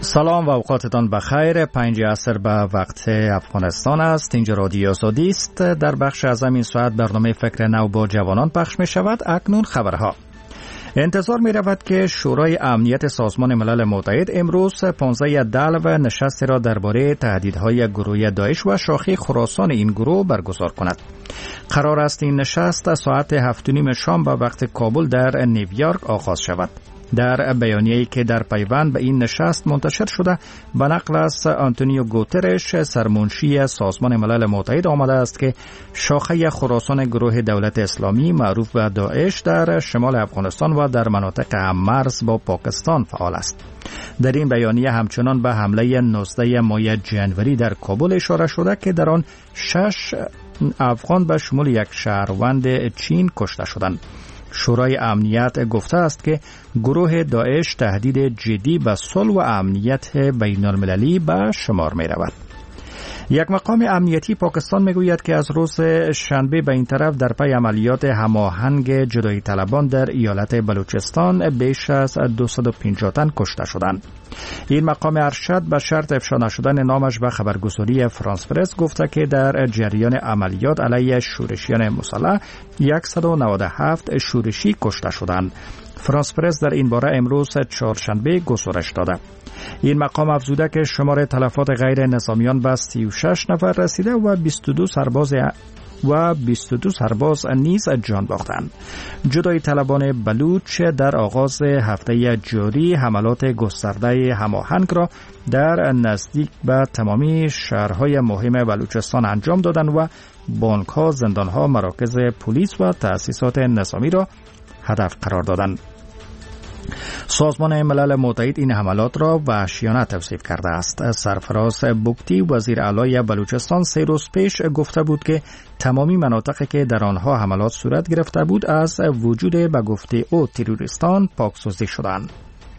سلام و اوقاتتان بخیر. 5 عصر به وقت افغانستان است. اینجا رادیو آزادی است. در بخش از این ساعت برنامه فکر نو با جوانان پخش می شود. اکنون خبرها. انتظار می رود که شورای امنیت سازمان ملل متحد امروز 15 دلو نشستی را درباره تهدیدهای گروه داعش و شاخه خراسان این گروه برگزار کند. قرار است این نشست ساعت 7:30 شام به وقت کابل در نیویورک آغاز شود. در بیانیه‌ای که در پیوند به این نشست منتشر شده به نقل از آنتونیو گوترش سرمنشی سازمان ملل متحد آمده است که شاخه خراسان گروه دولت اسلامی معروف به داعش در شمال افغانستان و در مناطق هم‌مرز با پاکستان فعال است. در این بیانیه همچنان به حمله 19 ماه جنوری در کابل اشاره شده که در آن 6 افغان به شمول یک شهروند چین کشته شدند. شورای امنیت گفته است که گروه داعش تهدید جدی به صلح و امنیت بین المللی به شمار می رود. یک مقام امنیتی پاکستان می گوید که از روز شنبه به این طرف در پی عملیات هماهنگ جدایی طلبان در ایالت بلوچستان بیش از 250 تن کشته شدند. این مقام ارشد به شرط افشا نشدن نامش به خبرگزاری فرانس پرس گفته که در جریان عملیات علیه شورشیان مسلح 197 شورشی کشته شدند. فرانس پرس در این باره امروز چهارشنبه گزارش داده. این مقام افزوده که شمار تلفات غیر نظامیان به 36 نفر رسیده و 22 سرباز نیز جان باختند. جدایی طلبان بلوچ در آغاز هفته جاری حملات گسترده هماهنگ را در نزدیک به تمامی شهرهای مهم بلوچستان انجام دادند و بانک‌ها، زندان‌ها، مراکز پلیس و تأسیسات نظامی را هدف قرار دادند. سازمان ملل متحد این حملات را وحشیانه توصیف کرده است. سرفراز بگتی وزیر اعلی بلوچستان 3 روز پیش گفته بود که تمامی مناطقی که در آنها حملات صورت گرفته بود از وجود به گفته او تروریستان پاکسازی شدند.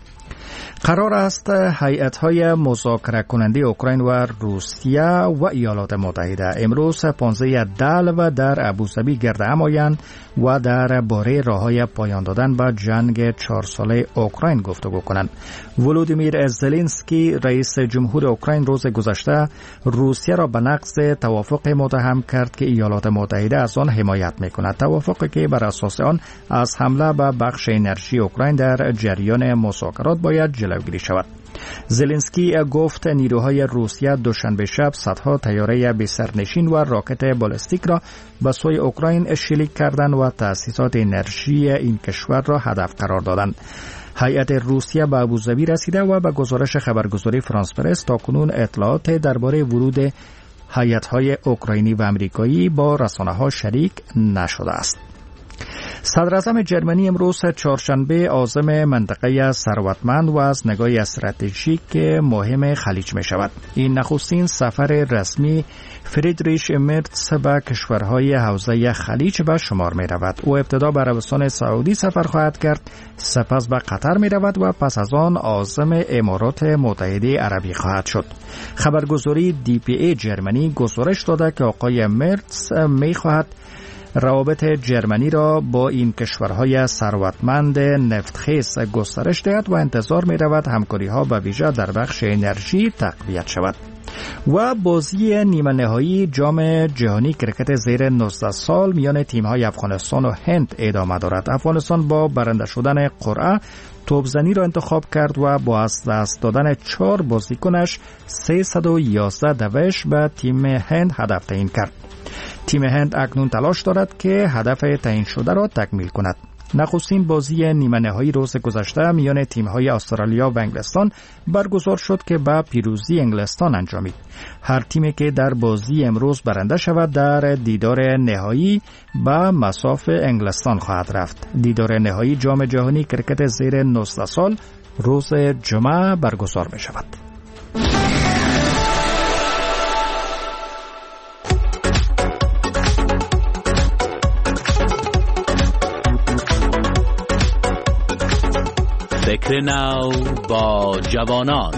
قرار است هیئت‌های مذاکره کننده اوکراین و روسیه و ایالات متحده امروز 15 دلو در ابوظبی گرد هم آیند و درباره راه‌های پایان دادن به جنگ 4 ساله اوکراین گفتگو کنند. ولودیمیر زلنسکی رئیس جمهور اوکراین روز گذشته روسیه را به نقض توافق متهم کرد که ایالات متحده از آن حمایت می‌کند. توافقی که بر اساس آن از حمله به بخش انرژی اوکراین در جریان مذاکرات باید جلوگیری شود. زلنسکی گفت نیروهای روسیه دوشنبه شب صدها طیاره بی‌سرنشین و راکت بالستیک را به سوی اوکراین شلیک کردند و تأسیسات انرژی این کشور را هدف قرار دادند. هیئت روسیه به ابوظبی رسیده و به گزارش خبرگزاری فرانس پرس تاکنون اطلاعات درباره ورود هیئت‌های اوکراینی و آمریکایی با رسانه‌ها شریک نشده است. صدر اعظم جرمنی امروز چهارشنبه عازم منطقه ثروتمند و از نگاه استراتژیک مهم خلیج می شود. این نخستین سفر رسمی فریدریش مرتز به کشورهای حوزه خلیج به شمار می رود. او ابتدا به عربستان سعودی سفر خواهد کرد، سپس به قطر می رود و پس از آن عازم امارات متحده عربی خواهد شد. خبرگزاری DPA جرمنی گزارش داده که آقای مرتز می خواهد روابط جرمنی را با این کشورهای ثروتمند نفتخیز گسترش دهد و انتظار می رود همکاری ها به ویژه در بخش انرژی تقویت شود. و بازی نیمه نهایی جام جهانی کرکت زیر 19 سال میان تیم‌های افغانستان و هند ادامه دارد. افغانستان با برنده شدن قرعه توپزنی را انتخاب کرد و با از دست دادن 4 بازیکنش 311 دوش به تیم هند هدف تعیین کرد. تیم هند اکنون تلاش دارد که هدف تعیین شده را تکمیل کند. نخستین بازی نیمه نهایی روز گذشته میان تیم‌های استرالیا و انگلستان برگزار شد که با پیروزی انگلستان انجامید. هر تیمی که در بازی امروز برنده شود در دیدار نهایی به مصاف انگلستان خواهد رفت. دیدار نهایی جام جهانی کرکت زیر 19 سال روز جمعه برگزار می شود. فکر نو با جوانان.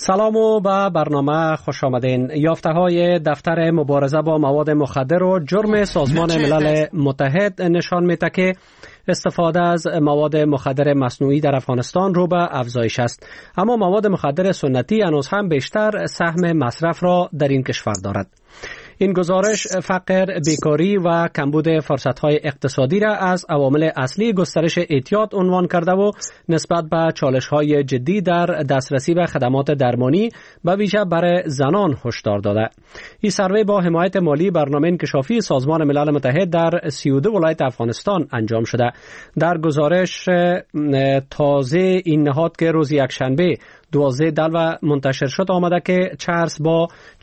سلام و به برنامه خوش آمدین. یافته‌های دفتر مبارزه با مواد مخدر و جرم سازمان ملل متحد نشان می‌دهد که استفاده از مواد مخدر مصنوعی در افغانستان رو به افزایش است، اما مواد مخدر سنتی هنوز هم بیشتر سهم مصرف را در این کشور دارد. این گزارش فقر، بیکاری و کمبود فرصت‌های اقتصادی را از عوامل اصلی گسترش اعتیاد عنوان کرده و نسبت به چالش‌های جدی در دسترسی به خدمات درمانی به ویژه برای زنان هشدار داده. این سروی با حمایت مالی برنامه انکشافی سازمان ملل متحد در 32 ولایت افغانستان انجام شده. در گزارش تازه این نهاد که روز یکشنبه 12 دلو منتشر شد آمده که چرس با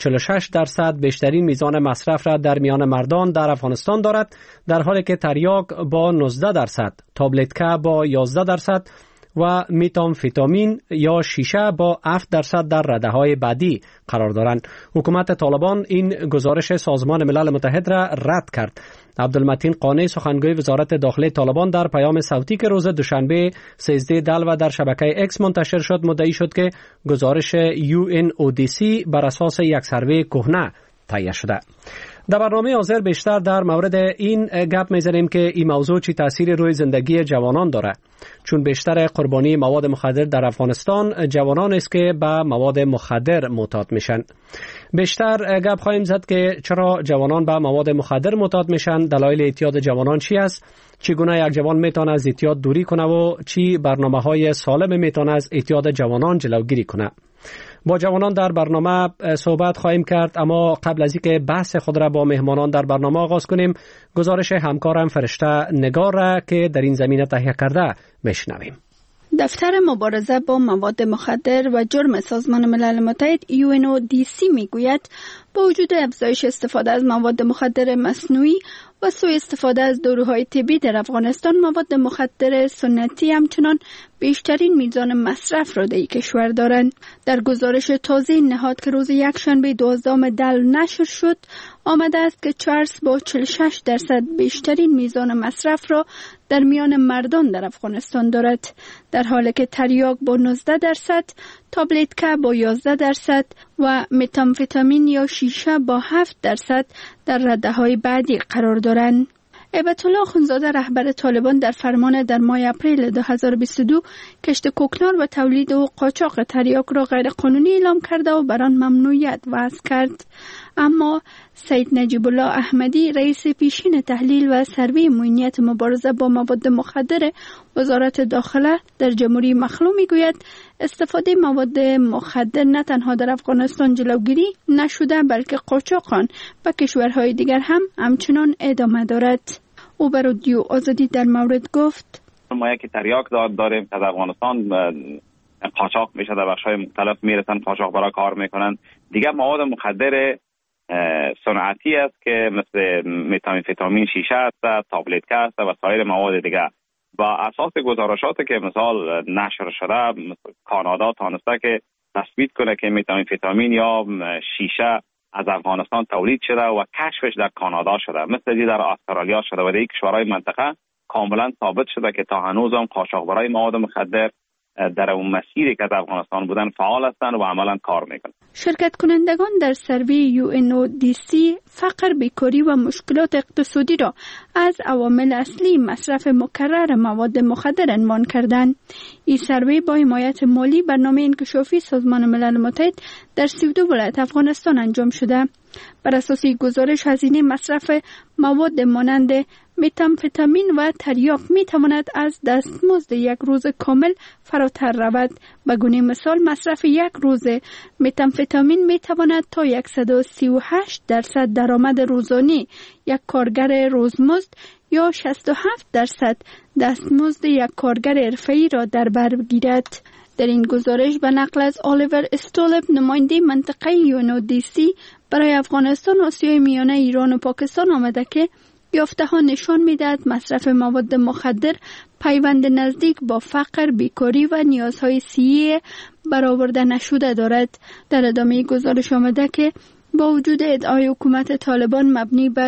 46% بیشترین میزان مصرف را در میان مردان در افغانستان دارد، در حالی که تریاک با 19%، تابلتکا با 11% و متامفتامین یا شیشه با 7% در رده‌های بعدی قرار دارند. حکومت طالبان این گزارش سازمان ملل متحد را رد کرد. عبدالمتین قانی سخنگوی وزارت داخلی طالبان در پیام صوتی که روز دوشنبه 13 دلو در شبکه اکس منتشر شد مدعی شد که گزارش UNODC بر اساس یک سروی کهنه تهیه شده. در برنامه حاضر بیشتر در مورد این گپ می‌زنیم که این موضوع چی تأثیری روی زندگی جوانان داره، چون بیشتر قربانی مواد مخدر در افغانستان جوانان است که به مواد مخدر معتاد میشن. بیشتر گپ خواهیم زد که چرا جوانان به مواد مخدر معتاد میشن، دلایل اعتیاد جوانان چی است، چگونه یک جوان میتونه از اعتیاد دوری کنه و چی برنامه‌های سالم میتونه از اعتیاد جوانان جلوگیری کنه. با جوانان در برنامه صحبت خواهیم کرد، اما قبل از اینکه بحث خود را با مهمانان در برنامه آغاز کنیم، گزارش همکارم فرشته نگار را که در این زمینه تهیه کرده میشنویم. دفتر مبارزه با مواد مخدر و جرم سازمان ملل متحد UNODC میگوید با وجود افزایش استفاده از مواد مخدر مصنوعی و سوء استفاده از داروهای طبی در افغانستان، مواد مخدر سنتی همچنان بیشترین میزان مصرف را در کشور دارند. در گزارش تازه نهاد که روز یکشنبه 12 دلو نشر شد آمده است که چرس با 46% بیشترین میزان مصرف را در میان مردان در افغانستان دارد، در حالی که تریاک با 19%، تابلتکا با 11% و متامفتامین یا شیشه با 7% در رده‌های بعدی قرار دارند. هیبت الله اخوندزاده رهبر طالبان در فرمان در ماه اپریل 2022 کشت کوکنار و تولید و قاچاق تریاک را غیر قانونی اعلام کرده و بر آن ممنوعیت وضع کرد. اما سید نجیب الله احمدی رئیس پیشین تحلیل و سروی معینیت مبارزه با مواد مخدر وزارت داخله در جمهوری مخلوع میگوید استفاده مواد مخدر نه تنها در افغانستان جلوگیری نشده بلکه قاچاق آن به کشورهای دیگر هم همچنان ادامه دارد. او بر رادیو آزادی در مورد گفت ما یک تریاک داریم که در افغانستان قاچاق میشه، در بخش‌های مختلف میرسن قاچاق برای کار میکنن. دیگه مواد مخدر صنعتی است که مثل متامفتامین شیشه است، تابلتکا است و سایر مواد دیگه. با اساس گزارشاتی که مثال نشر شده، مثل کانادا تانسته که تثبیت کنه که متامفتامین یا شیشه از افغانستان تولید شده و کشفش در کانادا شده، مثل در استرالیا شده و در کشورهای منطقه کاملا ثابت شده که تا هنوز هم قاچاقبرای مواد مخدر در اون مسیری که در افغانستان بودن فعال هستند و عملا کار میکنن. شرکت کنندگان در سروی UNODC فقر، بیکاری و مشکلات اقتصادی را از عوامل اصلی مصرف مکرر مواد مخدر عنوان کردند. این سروی با حمایت مالی برنامه انکشافی سازمان ملل متحد در 32 ولایت افغانستان انجام شده. بر اساس گزارش هزینه مصرف مواد مانند متامفتامین و تریاک می تواند از دستمزد یک روز کامل فراتر رود. به گونه مثال مصرف یک روز متامفتامین می تواند تا 138% درآمد روزانه یک کارگر روزمزد یا 67% دستمزد یک کارگر حرفه‌ای را در بر بگیرد. در این گزارش به نقل از الیور استولب نماینده منطقه UNODC برای افغانستان، آسیای میانه، ایران و پاکستان آمده که یافته‌ها نشان می‌دهد مصرف مواد مخدر پیوند نزدیک با فقر، بیکاری و نیازهای صحی برآورده نشده دارد. در ادامه گزارش آمده که با وجود ادعای حکومت طالبان مبنی بر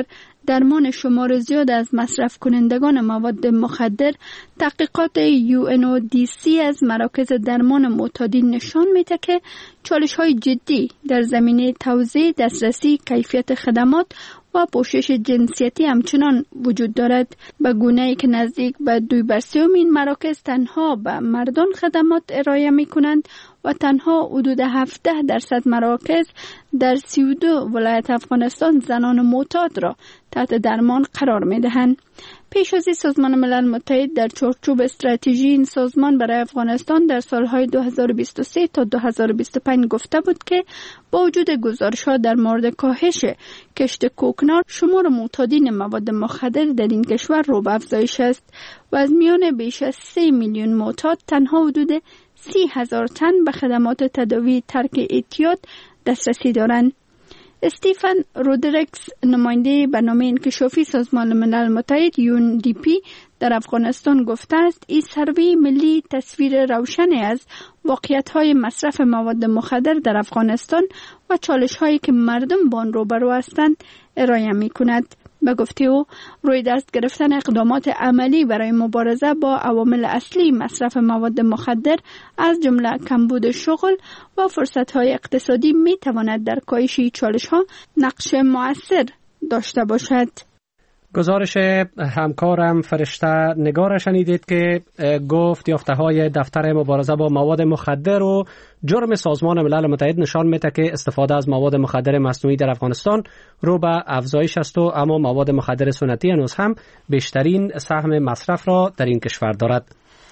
درمان شمار زیاد از مصرف کنندگان مواد مخدر، تحقیقات UNODC از مراکز درمان معتادین نشان میده که چالش‌های جدی در زمینه توزیع، دسترسی، کیفیت خدمات و پوشش جنسیتی همچنان وجود دارد، به گونه‌ای که نزدیک به 2/3 این مراکز تنها به مردان خدمات ارائه می کنند و تنها حدود 17% مراکز در 32 ولایت افغانستان زنان معتاد را تحت درمان قرار می دهند. پیش از این سازمان ملل متحد در چارچوب استراتژی این سازمان برای افغانستان در سالهای 2023 تا 2025 گفته بود که با وجود گزارش‌ها در مورد کاهش کشت کوکنار، شمار معتادین مواد مخدر در این کشور رو به افزایش است و از میان بیش از 3 میلیون معتاد تنها حدود 30,000 تن به خدمات تداوی ترک اعتیاد دسترسی دارند. استیفن رودریکس، نماینده برنامه انکشافی سازمان ملل متحد UNDP در افغانستان گفته است این سروی ملی تصویر روشنی از واقعیت‌های مصرف مواد مخدر در افغانستان و چالش‌هایی که مردم با آن روبرو هستند ارائه می‌کند. به گفته او، روی دست گرفتن اقدامات عملی برای مبارزه با عوامل اصلی مصرف مواد مخدر از جمله کمبود شغل و فرصت‌های اقتصادی می‌تواند در کاهش چالش‌ها نقش مؤثر داشته باشد. گزارش همکارم فرشته نگار شنیدید که گفت یافته‌های دفتر مبارزه با مواد مخدر و جرم سازمان ملل متحد نشان میده که استفاده از مواد مخدر مصنوعی در افغانستان رو به افزایش است و اما مواد مخدر سنتی هنوز هم بیشترین سهم مصرف را در این کشور دارد.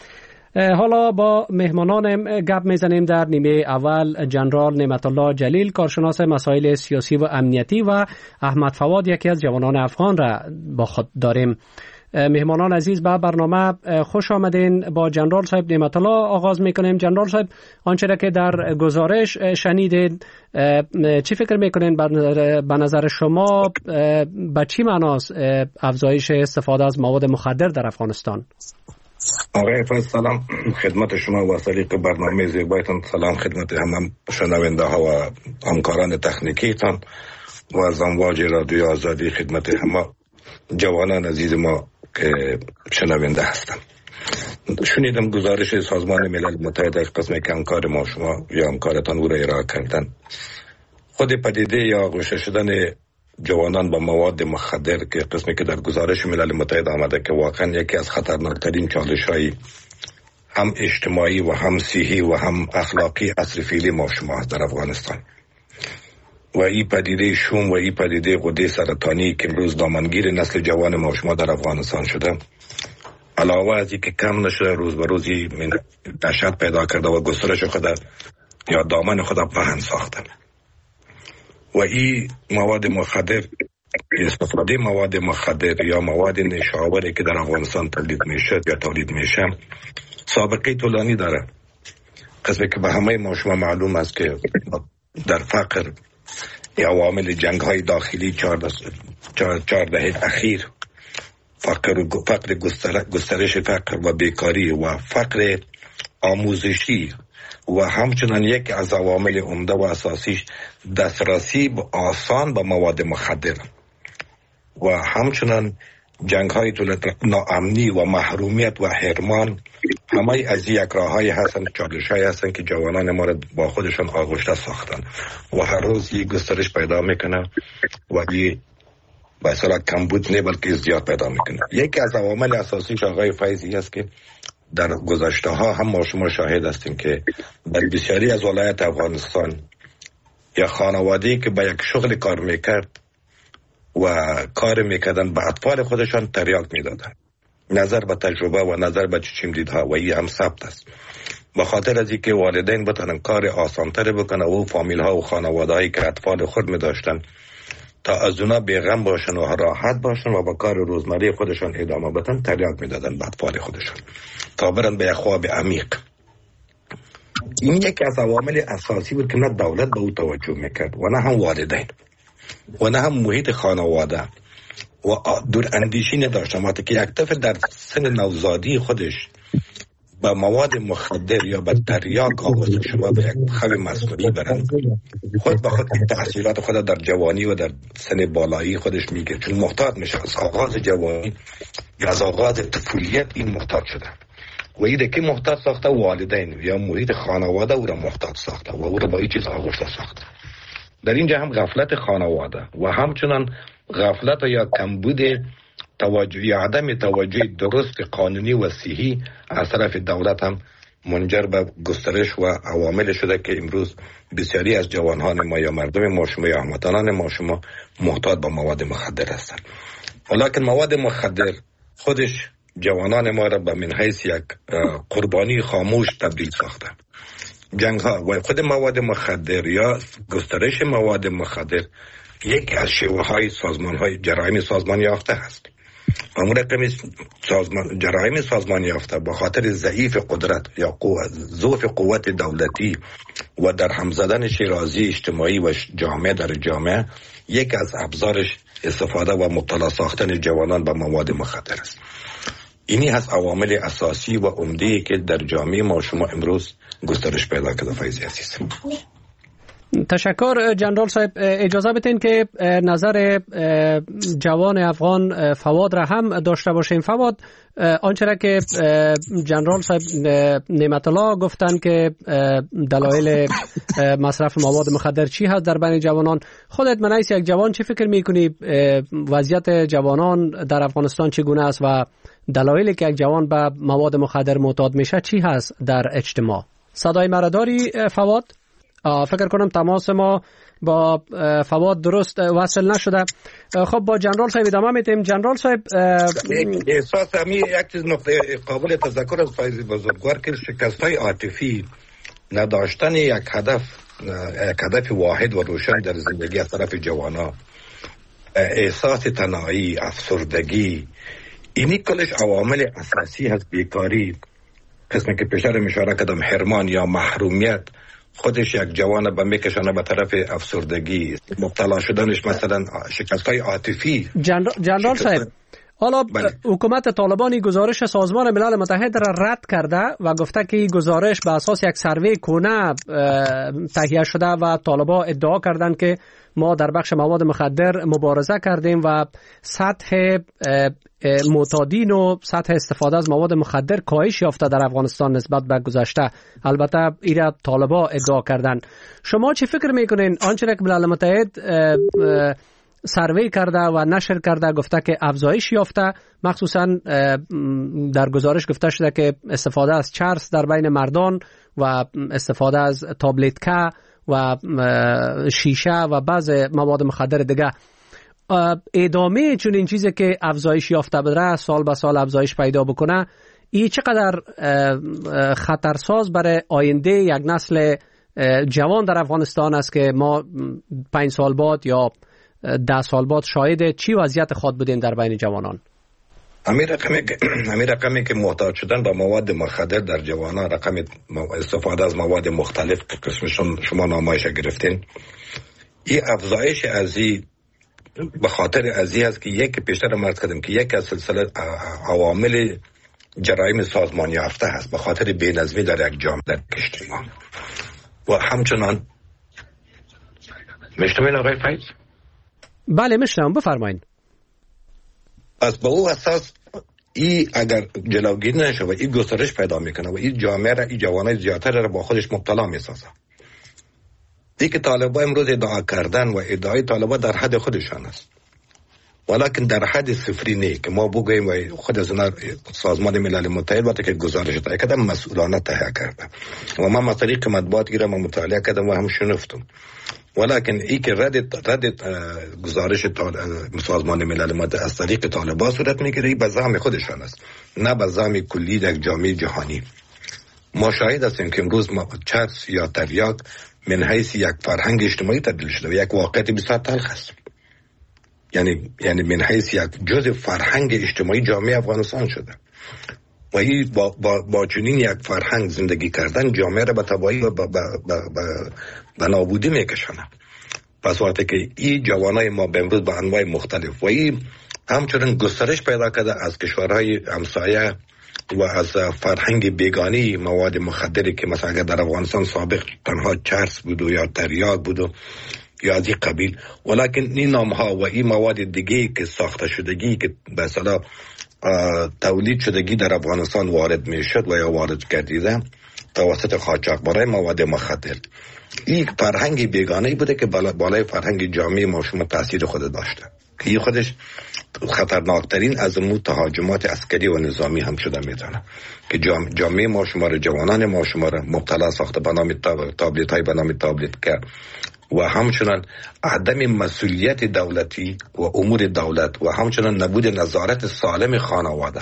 حالا با مهمانان گپ میزنیم. در نیمه اول جنرال نعمت الله جلیل، کارشناس مسائل سیاسی و امنیتی، و احمد فواد، یکی از جوانان افغان را با خود داریم. مهمانان عزیز به برنامه خوش آمدین. با جنرال صاحب نعمت الله آغاز میکنیم. جنرال صاحب، آنچه را که در گزارش شنیدید چی فکر میکنین؟ به نظر شما به چی معناست افزایش استفاده از مواد مخدر در افغانستان؟ آقای فیض، سلام خدمت شما و صدیق برنامه زیبایتان. سلام خدمت همه شنونده ها و همکاران تکنیکیتان و از امواج رادیو آزادی، خدمت همه جوانان عزیز ما که شنونده هستند. شنیدم گزارش سازمان ملل متحد از قسم که همکار ما شما یا همکارتان او را ارائه کردن. خود پدیده یا آغوش شدن جوانان با مواد مخدر که قسمی که در گزارش ملل متحد آمده که واقعا یکی از خطرناکترین چالش‌های هم اجتماعی و هم صحی و هم اخلاقی عصر فعلی ما شما در افغانستان، و این پدیده شوم و این پدیده غده سرطانی که امروز دامنگیر نسل جوان ما شما در افغانستان شده، علاوه از این که کم نشده، روز به روزی دهشت پیدا کرده و گسترش خود یا دامن خود پهن ساخته. و این مواد مخدر، استفاده مواد مخدر یا مواد نشاوری که در افغانستان تولید میشه سابقه طولانی داره. قسمی که به همه ما شما معلوم است که در فقر یا عوامل جنگ های داخلی 4 دهه اخیر فقر گسترش فقر و بیکاری و فقر آموزشی و همچنان یک از عوامل عمده و اساسیش دسترسی آسان به مواد مخدر و همچنان جنگ های ناامنی و محرومیت و حرمان، همه از یک راه‌های هستن، چالش‌هایی هستن که جوانان ما را با خودشان آغشته ساختن و هر روز یک گسترش پیدا میکنه و این به اصطلاح کمبود نه بلکه زیاد پیدا میکنه. یکی از عوامل اساسیش آقای فیضی است که در گذشته ها هم ما شما شاهد هستیم که در بسیاری از ولایت افغانستان یا خانواده‌ای که با یک شغل کار میکرد و کار میکردن به اطفال خودشان تریاک میدادن، نظر به تجربه و نظر به چشم دیدها، و این هم ثبت است. به خاطر از اینکه والدین بتونن کار آسانتر بکنه و فامیل ها و خانواده‌ای که اطفال خود میداشتن تا از اونا بیغم باشن و راحت باشن و با کار روزمره خودشان ادامه بدن، تریاک میدادن به اطفال خودشان تا برن به یک خواب عمیق. این یکی از عوامل اساسی بود که نه دولت به او توجه میکرد و نه هم والدین و نه هم محیط خانواده و دور اندیشی نداشتن. وقتی که یک طفل در سن نوزادی خودش با مواد مخدر یا با تریاک آغاز شما به یک خو مصنوعی برند، خود به خود تحصیلات خود در جوانی و در سن بالایی خودش میگه، چون محتاط میشه از آغاز جوانی یا از آغاز طفولیت این محتاط شده و ایده که محتاط ساخته والدین یا محیط خانواده او را محتاط ساخته و او را با این چیز آغشته ساخته. در اینجا هم غفلت خانواده و همچنان غفلت یا کمبود توجه یا عدم توجه درست قانونی و صحی از طرف دولت هم منجر به گسترش و عوامل شده که امروز بسیاری از جوانان ما یا مردم ما شما یا هموطنان ما شما محتاط به مواد مخدر هستند. ولیکن مواد مخدر خودش جوانان ما را به من حیث یک قربانی خاموش تبدیل ساخته. جنگ ها و خود مواد مخدر یا گسترش مواد مخدر یکی از شیوه های سازمان های جرایم سازمان یافته است. اون رقم جرایم سازمان یافته به خاطر ضعیف قدرت یا ضعف قوت دولتی و در هم زدن شیرازی اجتماعی و جامعه در جامعه یک از ابزارش استفاده و مبتلا ساختن جوانان به مواد مخدر است. اینی هست عوامل اساسی و عمده‌ای که در جامعه ما شما امروز گسترش پیدا کرده. فیضی عزیز، تشکر. جنرال صاحب اجازه بدین که نظر جوان افغان فواد را هم داشته باشیم. فواد، آنچه را که جنرال صاحب نعمت الله گفتن که دلایل مصرف مواد مخدر چی هست در بین جوانان، خودت من یک جوان چی فکر میکنی وضعیت جوانان در افغانستان چگونه است و دلایلی که یک جوان به مواد مخدر معتاد میشه چی هست در اجتماع؟ صدای مرا داری فواد؟ فکر کنم تماس ما با فواد درست وصل نشده. خب با جنرال صاحب ادامه میدیم. جنرال صاحب، احساس همی یک چیز نقطه قابل تذکر از فیض بزرگوار که شکست‌های عاطفی نداشتن یک هدف واحد و روشن در زندگی از طرف جوانا، احساس تنهایی، افسردگی، اینی کلش عوامل اساسی هست. بیکاری، قسمی که پیشتر اشاره کردم، حرمان یا محرومیت، خودش یک جوان به میکشانه به طرف افسردگی، مبتلا شدنش مثلا شکست‌های عاطفی. جنرال صاحب، حالا حکومت طالبانی گزارش سازمان ملل متحد را رد کرده و گفته که این گزارش به اساس یک سروی کهنه تهیه شده و طالبان ادعا کردند که ما در بخش مواد مخدر مبارزه کردیم و سطح معتادین و سطح استفاده از مواد مخدر کاهش یافته در افغانستان نسبت به گذشته. البته ایره طالبان ادعا کردند. شما چی فکر میکنین آنچه که ملل متحد سروی کرده و نشر کرده گفته که افزایش یافته، مخصوصا در گزارش گفته شده که استفاده از چرس در بین مردان و استفاده از تابلتکا و شیشه و بعض مواد مخدر دیگه ادامه چون این چیزی که افزایش یافته بره سال به سال افزایش پیدا بکنه، این چقدر خطرساز برای آینده یک نسل جوان در افغانستان است که ما 5 سال بعد یا 10 سال بعد شاهد چی وضعیت خود بودیم در بین جوانان؟ همین رقمی که محتاج شدن با مواد مخدر در جوانان، رقم استفاده از مواد مختلف که قسمشون شما نمایش گرفتین، این افزایش ازی به خاطر ازی هست که یک پیشتر مرد کردم که یک از سلسله عوامل جرایم سازمان یافته هست به خاطر بی‌نظمی در یک جامعه در اجتماع. و همچنان مشتمل آقای فیض؟ بله مشتم، بفرمایید. از به او اساس ای اگر جلوگیری نشه و این گسترش پیدا میکنه و این جامعه را، این جوانای زیادتر را با خودش مبتلا میسازه. دیگه طالبان امروز ادعا کردن و ادعای طالبان در حد خودشان است، ولیکن در حد صفری نه که ما بگوییم و خود از سازمان ملل متحد وقتی که گزارش تهیه کردم مسئولانه تهیه کرده و من از طریق مطبوعات گیرم و مطالعه کردم و هم شنفتم، ولیکن ای که رد گزارش سازمان ملل متحد از طریق طالبان صورت میگیره، به زعم خودشان است نه به زعم کلی یک جامعه جهانی. ما شاهد هستیم که امروز چرس یا تریاک من حیث یک فرهنگ اجتماعی تبدیل شده و یک واقعیت بسیار تلخ است. یعنی من حیث یک جزء فرهنگ اجتماعی جامعه افغانستان شده و این با چنین یک فرهنگ زندگی کردن جامعه را به تباهی و به نابودی میکشانه. پس وقتی که این جوانای ما به امروز به انواع مختلف و این همچنین گسترش پیدا کرده از کشورهای همسایه و از فرهنگ بیگانی مواد مخدری که مثلا اگر در افغانستان سابق تنها چرس بود و یا تریاک بود یا از این قبیل، ولکن این نامها و این مواد دیگه که ساخته شدگی که به اصطلاح تولید شدگی در افغانستان وارد می شد و یا وارد گردیده توسط قاچاقبرای مواد مخدر، این فرهنگ بیگانه‌ای بوده که بالای فرهنگ جامعه ما شما تاثیر خود داشته که این خودش خطرناکترین از مو تهاجمات عسکری و نظامی هم شده میتونه که جامعه ما شما را، جوانان ما شما را مبتلا ساخته به نام تابلت های به نام تابلت کرد و همچنان عدم مسئولیت دولتی و امور دولت و همچنان نبود نظارت سالم خانواده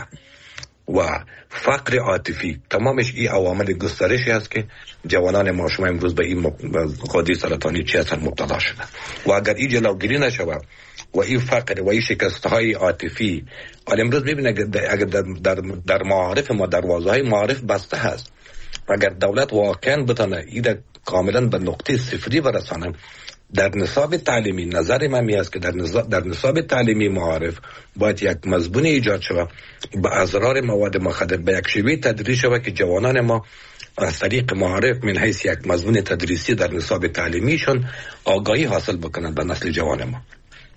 و فقر عاطفی، تمامش این عوامل گسترشی است که جوانان ما شما امروز به این غده سرطانی چی هستن مبتلا شده و اگر این جلوگیری نشود و این فقر و این شکست‌های عاطفی، امروز می‌بینه اگر در معارف ما دروازه‌های معارف بسته هست، اگر دولت واقعا بتونه این کاملا به نقطه صفری برسانه در نصاب تعلیمی، نظر من است که در نصاب تعلیمی معارف باید یک مضمون ایجاد شود به اضرار مواد مخدر به یک شیوه تدریس شود که جوانان ما از طریق معارف من حیث یک مضمون تدریسی در نصاب تعلیمیشون آگاهی حاصل بکنند به نسل جوان ما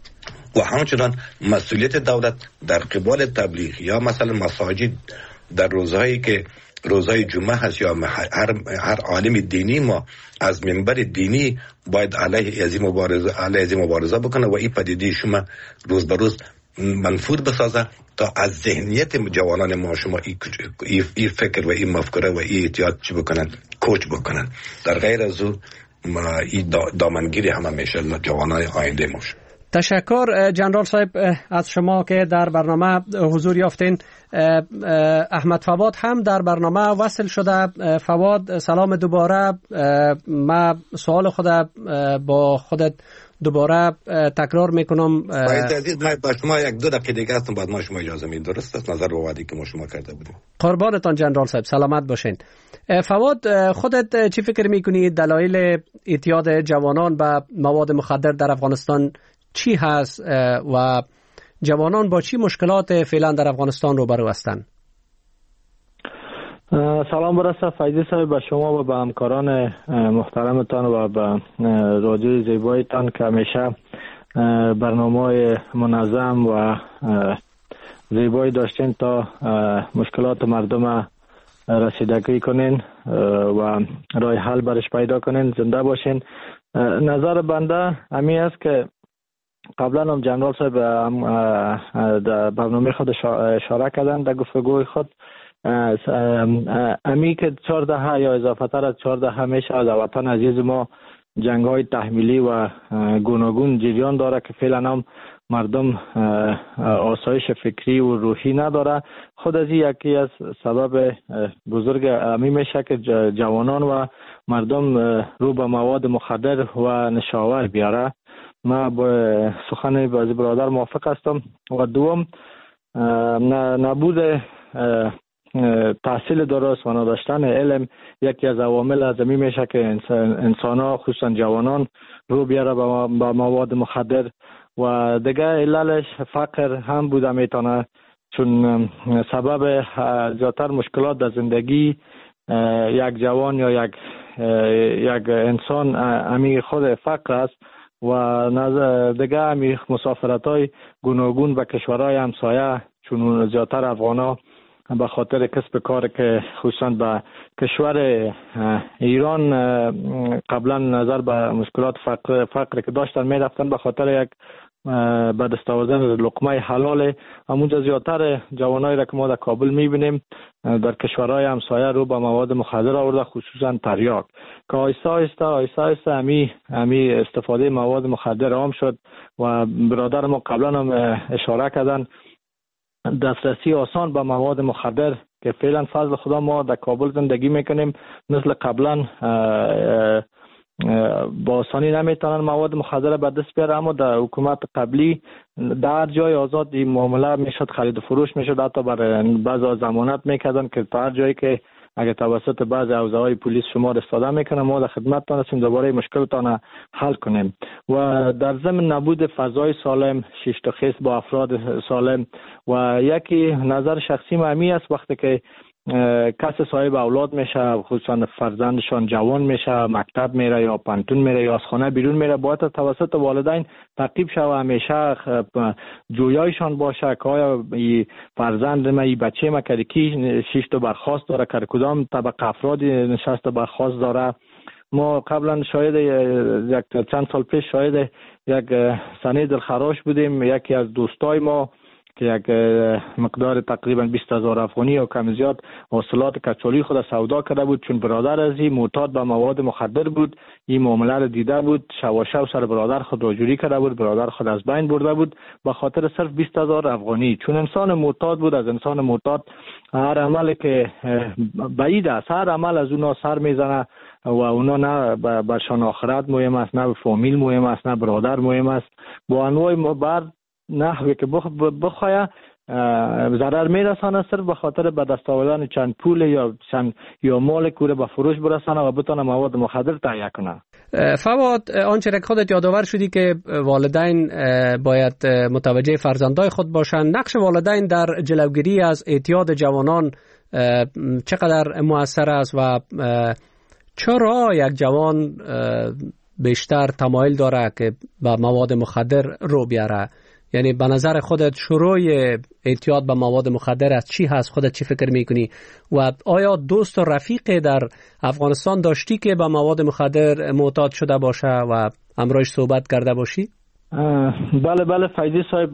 و همچنان مسئولیت دولت در قبال تبلیغ یا مثلا مساجد در روزهایی که روزهای جمعه هست یا هر عالم دینی ما از منبر دینی باید علیه از مبارزه بکنه و این پدیده شما روز به روز منفور بسازه تا از ذهنیت جوانان ما شما این فکر و این مفکوره و این اعتیاد چی بکنن، کوچ بکنن. در غیر از او این دامنگیری هم میشه جوانای آینده ما. تشکر جنرال صاحب از شما که در برنامه حضور یافتین. احمد فواد هم در برنامه وصل شده. فواد سلام دوباره. ما سوال خود با خودت دوباره تکرار میکنم. عزیز من با شما یک دو دقیقه دیگه هستم، بعد ما شما اجازه میدید، درست است؟ نظر به وعده که ما شما کرده بودیم. قربانتان جنرال صاحب، سلامت باشین. فواد خودت چی فکر میکنی دلایل اعتیاد جوانان به مواد مخدر در افغانستان چی هست و جوانان با چی مشکلات فعلا در افغانستان روبرو هستند؟ سلام برسه فیضی صاحب به شما و به همکاران محترمتان و به رادیوی زیبایتان که همیشه برنامه منظم و زیبایی داشتین تا مشکلات مردم رسیدگی کنین و راه حل برش پیدا کنین. زنده باشین. نظر بنده همی است که قبلا هم جنرال صاحب در برنامه خود اشاره کردن در گفتگوی خود، امی که 14 یا اضافه تر از 14 میشه از وطن عزیز ما جنگ های تحمیلی و گوناگون جریان داره که فعلا هم مردم آسایش فکری و روحی نداره. خود از یکی از سبب بزرگ امی میشه که جوانان و مردم رو به مواد مخدر و نشاور بیاره. من با سخن بعضی برادر موافق هستم. و دوم نبود تحصیل درست و نداشتن علم یکی از عوامل از این میشه که انسان‌ها خصوصا جوانان رو بیاره به مواد مخدر و دیگه عللش فقر هم بوده میتونه، چون سبب زیادتر مشکلات در زندگی یک جوان یا یک انسان امی خود فقر است و دیگه امی مسافرت‌های گوناگون به کشورهای همسایه، چون زیادتر افغان‌ها به خاطر کسب کار که خصوصا به کشور ایران قبلا نظر به مشکلات فقر که داشتن می رفتن به خاطر یک به دست آوردن لقمه حلال. همونجا زیادتر جوانایی را که ما در کابل می بینیم در کشورهای همسایه رو به مواد مخدر آورده، خصوصا تریاک، که آیسته آیسته امی استفاده مواد مخدر عام شد و برادر ما قبلا هم اشاره کردن دسترسی آسان به مواد مخدر که فعلا فضل خدا ما در کابل زندگی میکنیم مثل قبلا با آسانی نمیتونن مواد مخدر به دست بیاره، اما در حکومت قبلی در جای آزاد این معامله میشد، خرید و فروش میشد، حتی برای بعضا ضمانت میکردن که تا هر جایی که اگر توسط بعضی حوزه‌های پلیس شما را استفاده میکنه، ما در خدمتتان هستیم دوباره مشکلتان حل کنیم. و در ضمن نبود فضای سالم، شیشتخیص با افراد سالم و یکی نظر شخصی مهمی است وقتی که کسی صاحب اولاد میشه، خصوصا فرزندشان جوان میشه، مکتب میره یا پانتون میره یا از خانه بیرون میره، باید توسط والدین تعقیب شود، همیشه جویایشان باشه که آیا فرزند ما، بچه ما کی 6 تا برخواست داره، که کدام طبقه افرادی نشسته برخواست داره. ما قبلا شاید یک چند سال پیش شاید یک سنه دلخراش بودیم، یکی از دوستای ما که یک مقدار تقریبا 20,000 افغانی یا کم زیاد حاصلات کچالی خود سودا کرده بود، چون برادر از این معتاد به مواد مخدر بود، این معامله را دیده بود، شواشه سر برادر خود را جوری کرده بود، برادر خود از بین برده بود به خاطر صرف 20,000 افغانی. چون انسان معتاد بود، از انسان معتاد هر عملی که بعید است، هر عمل از اونا سر میزنه و اونا نه برشان آخرت مهم است، نه فامیل مهم است، نه برادر مهم است. با انواع بر نحوی که بخواه ضرر میرسانه صرف به خاطر به دست آوردن چند پول یا مال کوره به فروش برسانه و بتانه مواد مخدر تهیه کنه. فواد، آنچه که خودت یادآور شدی که والدین باید متوجه فرزندای خود باشند، نقش والدین در جلوگیری از اعتیاد جوانان چقدر مؤثر است و چرا یک جوان بیشتر تمایل داره که به مواد مخدر رو بیاره؟ یعنی به نظر خودت شروع اعتیاد به مواد مخدر از چی هست؟ خودت چی فکر میکنی؟ و آیا دوست و رفیق در افغانستان داشتی که به مواد مخدر معتاد شده باشه و امروز صحبت کرده باشی؟ بله فیضی صاحب،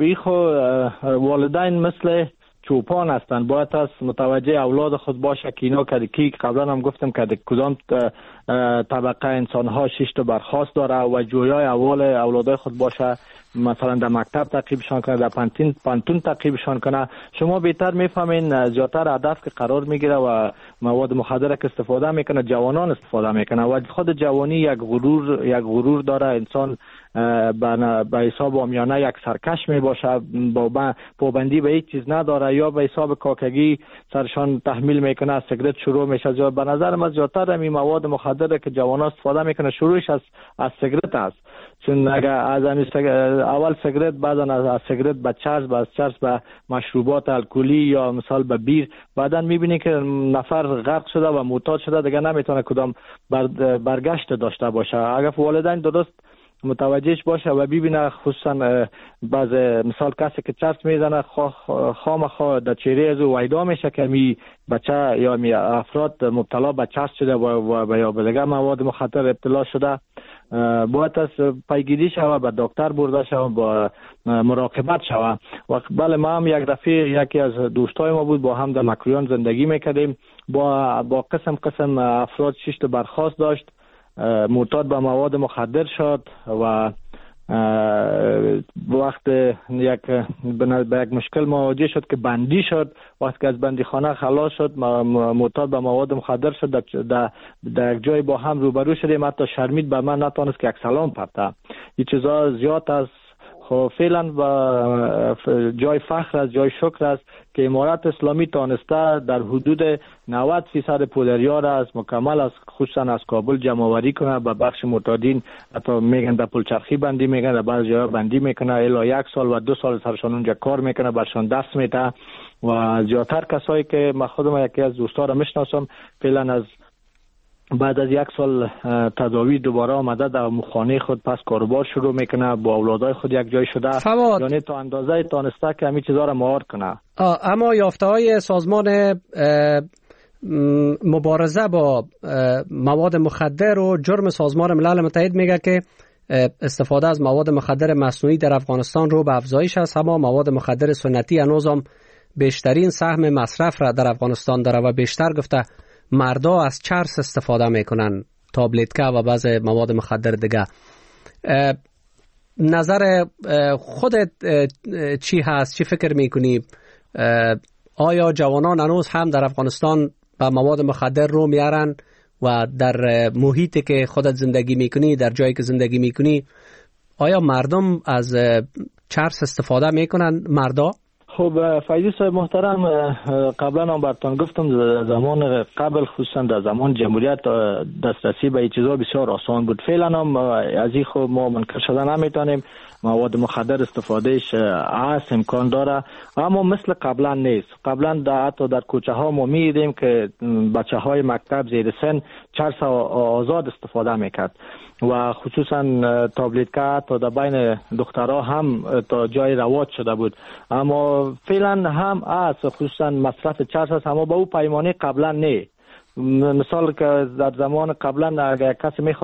والدین مثل چوپان هستند، باید از متوجه اولاد خود باشه که اینا که قبلا هم گفتم که کدام طبقه انسان ها 6 تا برخواست داره و جویای اولاد خود باشه، مثلا در مکتب تعقیبشان کنه، در پانتون تعقیبشان کنه. شما بهتر میفهمین زیادتر هدف که قرار میگیره و مواد مخدر که استفاده میکنه جوانان استفاده میکنه و خود جوانی یک غرور داره، انسان به حساب آمیانه یک سرکش می باشه، با پابندی به هیچ چیز نداره یا به حساب کاکگی سرشان تحمیل میکنه، از سیگرت شروع میشه. به نظر من زیادتر این مواد مخدر که جوانان استفاده میکنه شروعش از سیگرت است، چون اگر از اول سیگرت، بعدا از سیگرت به چرس، از چرس به مشروبات الکلی یا مثال به بیر، بعدا میبینی که نفر غرق شده و معتاد شده، دیگه نمیتونه کدام برگشت داشته باشه. اگر والدین درست متوجهش باشه و ببینه، خصوصا بعض مثال کسی که چرس میزنه خامخا در چهره از او ویدا میشه که می بچه یا می افراد مبتلا به چرس شده و یا به دیگه مواد مخدر ابتلا شده، باید از پیگیری شود، به دکتر برده شود، با مراقبت شود. و بله، ما هم یک دفعه یکی از دوستای ما بود، با هم در مکرویان زندگی میکردیم، با قسم افراد 6 تا برخواست داشت، معتاد به مواد مخدر شد و وقت به یک مشکل مواجه شد که بندی شد. وقتی که از بندی خانه خلاص شد، معتاد به مواد مخدر شد، در یک جای با هم روبرو شدیم، حتی شرمید به من نتونست که یک سلام پرته. این چیزا زیاد از فعلا و جای فخر است، جای شکر است که امارت اسلامی تانسته در حدود 90% پودریار از مکمل از خصوصا از کابل جمع آوری کنه، به بخش معتادین حتی میگن در پلچرخی بندی میگن، در بعضی جاها بندی میکنه، الی 1 سال و 2 سال سرشان اونجا کار میکنه، برشان دست میده. و زیادتر کسایی که من خودم یکی از دوستا را میشناسم فعلا از بعد از 1 سال تداوی دوباره آمده در خانه خود پس کاروبار شروع میکنه، با اولادای خود یک جای شده، یعنی تا اندازه تانسته که همین چیزا را مهار کنه. اما یافته‌های سازمان مبارزه با مواد مخدر و جرم سازمان ملل متحد میگه که استفاده از مواد مخدر مصنوعی در افغانستان رو به افزایش است، اما مواد مخدر سنتی هنوز هم بیشترین سهم مصرف را در افغانستان داره و بیشتر گفته مردا از چرس استفاده میکنن، تابلتکا و بعض مواد مخدر دیگه. نظر خودت چی هست؟ چی فکر میکنی؟ آیا جوانان هنوز هم در افغانستان به مواد مخدر رو میارن و در محیطی که خودت زندگی میکنی، در جایی که زندگی میکنی، آیا مردم از چرس استفاده میکنن؟ مردا؟ خب فیضی صاحب محترم، قبلا هم براتون گفتم زمان قبل خصوصا در زمان جمهوریت دسترسی به این چیزا بسیار آسان بود. فعلا هم از این خب ما منکر شده نمیتونیم. مواد مخدر استفادهش هست، امکان داره، اما مثل قبلا نیست. قبلا حتی در کوچه ها ما میدیدیم که بچه های مکتب زیر سن چرس آزاد استفاده میکرد و خصوصا تابلت تا در بین دخترها هم تا جای رواج شده بود. اما فعلا هم است، خصوصا مصرف چرس است، اما با او پیمانه قبلا نه. مثال که در زمان قبلا اگر کسی